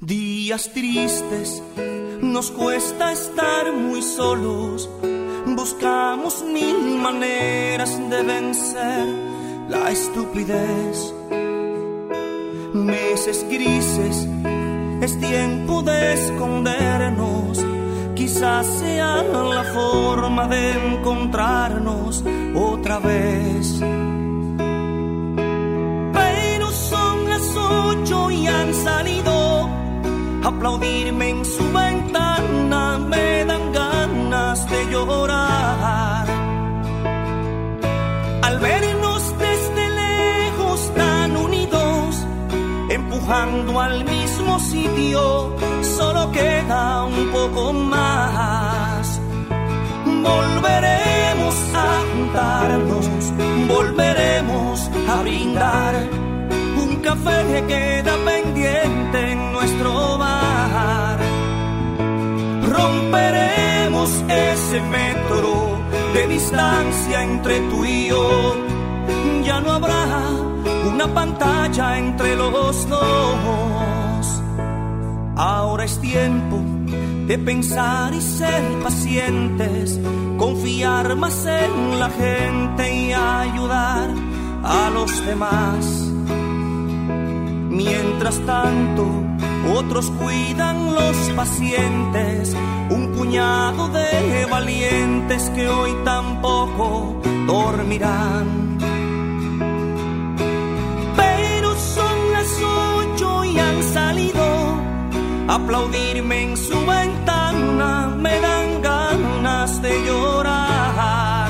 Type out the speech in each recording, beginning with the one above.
Días tristes, nos cuesta estar muy solos. Buscamos mil maneras de vencer la estupidez. Meses grises, es tiempo de escondernos. Quizás sea la forma de encontrarnos otra vez. Pero son las 8 y han salido a aplaudirme en su ventana. Me dan ganas de llorar al vernos desde lejos tan unidos, empujando al mismo sitio. Solo queda un poco más. Volveremos a juntarnos, volveremos a brindar. Un café queda pendiente en nuestro bar. Romperemos ese metro de distancia entre tú y yo. Ya no habrá una pantalla entre los dos. Ahora es tiempo de pensar y ser pacientes, confiar más en la gente y ayudar a los demás. Mientras tanto, otros cuidan los pacientes, un puñado de valientes que hoy tampoco dormirán. Pero son las 8 y han salido a aplaudirme en su ventana. Me dan ganas de llorar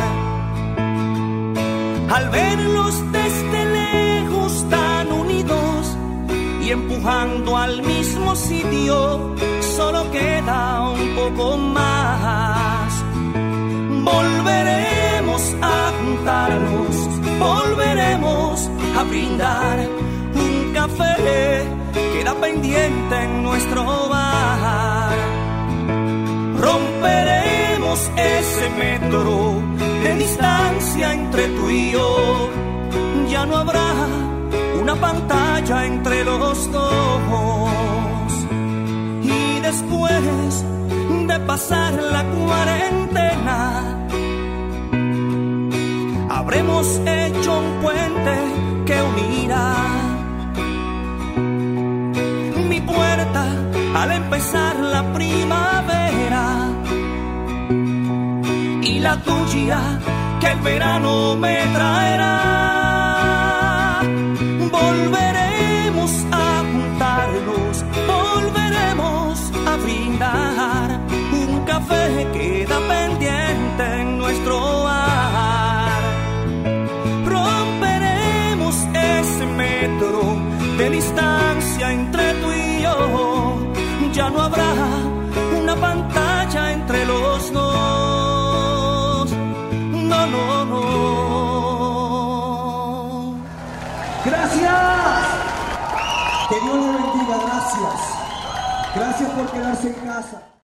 al verlos desde lejos tan unidos y empujando al mismo sitio. Solo queda un poco más. Volveremos a juntarnos, volveremos a brindar. Un café queda pendiente en nuestro bar. Romperemos ese metro de distancia entre tú y yo. Ya no habrá una pantalla entre los dos. Y después de pasar la cuarentena, habremos hecho un puente que unirá mi puerta al empezar la primavera y la tuya que el verano me traerá. Volveremos a juntarnos, volveremos a brindar. Un café queda pendiente en nuestro hogar. Romperemos ese metro de distancia entre tú y yo. Ya no habrá una pantalla entre los dos. No, no, no. ¡Gracias! Que Dios le bendiga, gracias. Gracias por quedarse en casa.